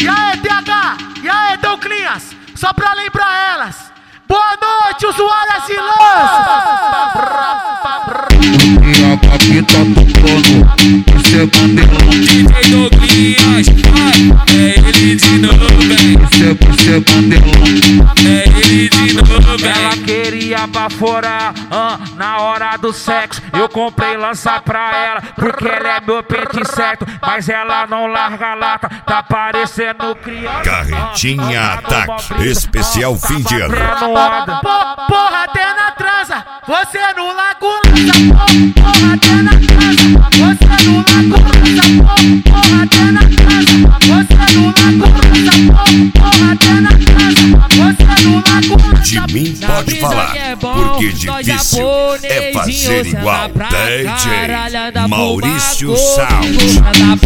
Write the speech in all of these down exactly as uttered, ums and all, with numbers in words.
E aí, T H? E aí, Douclinhas? Só pra lembrar elas. Boa noite, usuárias e E a aqui tá tocando, isso é bandeirão. D J Douclinhas, é ele de novo, hein? Isso é, isso é bandeirão. É ele de novo, hein? Ela queria baforar ah, na hora do sexo. Eu comprei lança pra ela, porque ela é meu pente certo. Mas ela não larga a lata, tá parecendo criança. Carretinha Ataque, especial fim de ano. Po- Porra, até na transa, você no lago lança. Porra, até na transa, você no lago lança. Porra, até na transa, você no lago lança. Porra, até na transa, você no lago lança. De mim pode falar, porque difícil é fazer igual. D J Maurício Sound.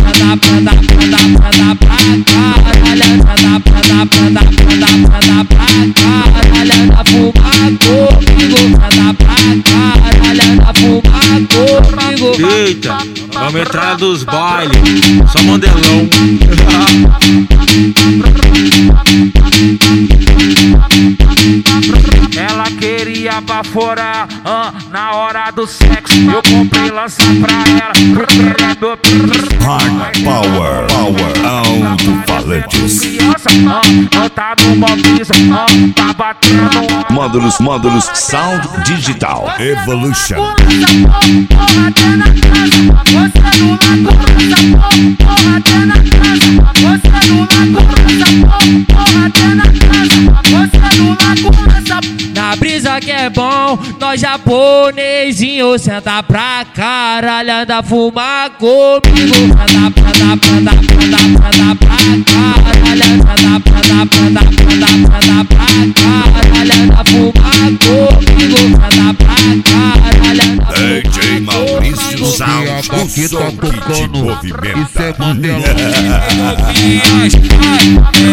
Eita, vamos entrar dos bailes, só modelão. Ela queria baforar ah, na hora do sexo. Eu comprei lança pra ela, porque ela é meu pente. Hard Power, Power, alto-falantes. Criança, ah, não tá numa brisa, ah, tá batendo. Módulos, módulos, Sound Digital Evolution. Porra, até na transa, você no lago lança. Porra, até na transa, você no lago lança. Porra, até na transa, você no lago lança. Na brisa que é bom, nós japonesinho senta pra caralho, anda fumar comigo. Senta pra dar, pra dar, pra dar, pra dar pra caralho, senta pra dar, pra dar, pra dar, pra dar pra caralho, anda fumar comigo. Senta pra caralho, D J Maurício Sound, o Aqui som tá que te tocando, isso é movimenta. bandeirão. Douclinhas,